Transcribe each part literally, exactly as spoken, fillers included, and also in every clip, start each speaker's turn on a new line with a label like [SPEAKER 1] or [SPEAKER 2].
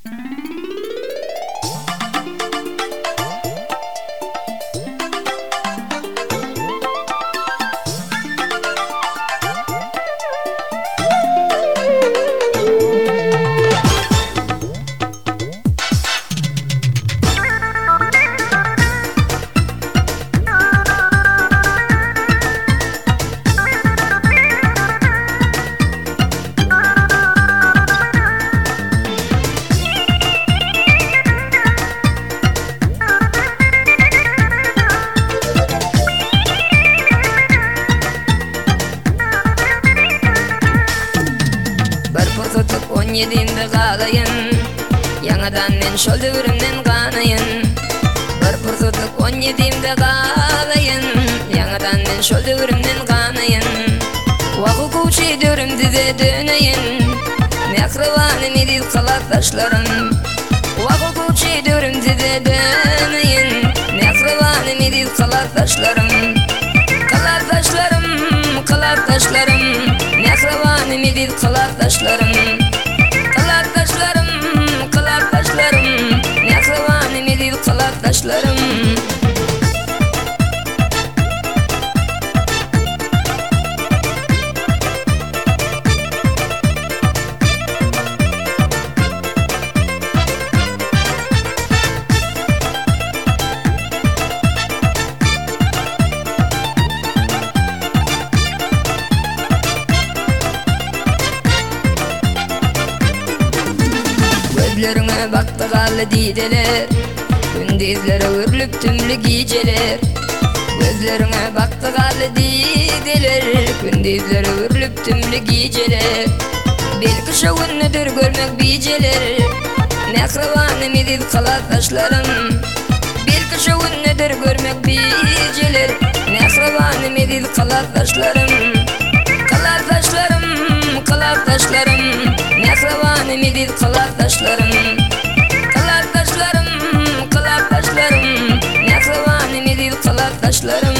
[SPEAKER 1] on yedimde kalayın, yanadan men şol dövrümden kanayın. Bir fırsatık on yedimde kalayın, yanadan men şol dövrümden kanayın. Vakı kuçi dövrümde de döneyin, mekrevanım edil kalatlaşlarım. Vakı kuçi dövrümde de döneyin, mekrevanım edil kalatlaşlarım. Kalatlaşlarım, kalatlaşlarım, mekrevanım edil kalatlaşlarım. Kalatlaşlarım, kalatlaşlarım, mekrevanım edil kalatlaşlarım. Gözlerine baktı galı dideler, gündüzlere örülüp tümlü geceler. Gözlerine baktı galı dideler, gündüzlere örülüp tümlü geceler. Belki şu günüdür görmek biceler, mekrevanım edil kalatlaşlarım. Belki şu günüdür görmek biceler, mekrevanım edil kalatlaşlarım. Kalatlaşlarım, kalatlaşlarım, mekrevanım edil kalatlaşlarım. Kalatlaşlarım, kalatlaşlarım, mekrevanım edil kalatlaşlarım.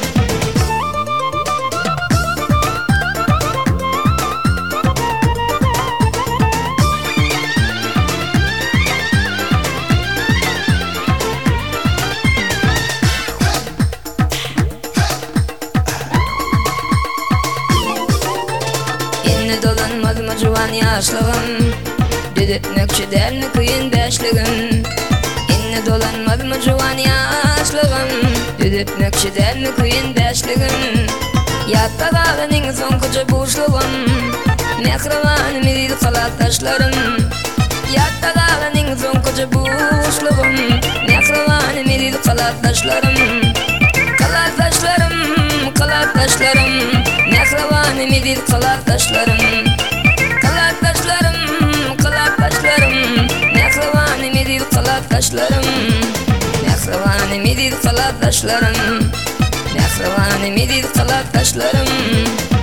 [SPEAKER 1] Enni dolanmaz mı juwan yaşlığım, düdütmekçi der mi kıyın beşligim. Enni dolanmaz mı juwan yaşlığım, düdütmekçi der mi kıyın beşligim. Yatta dağının zonkucu boşluğum, mekrevanım edil kalatlaşlarım. Yatta dağının zonkucu boşluğum, mekrevanım edil kalatlaşlarım. Kalatlaşlarım, kalatlaşlarım, mekrevanım edil kalatlaşlarım. Kalatlaşlarım, kalatlaşlarım, mekrevanım edil kalatlaşlarım. Mekrevanım edil kalatlaşlarım, mekrevanım edil kalatlaşlarım.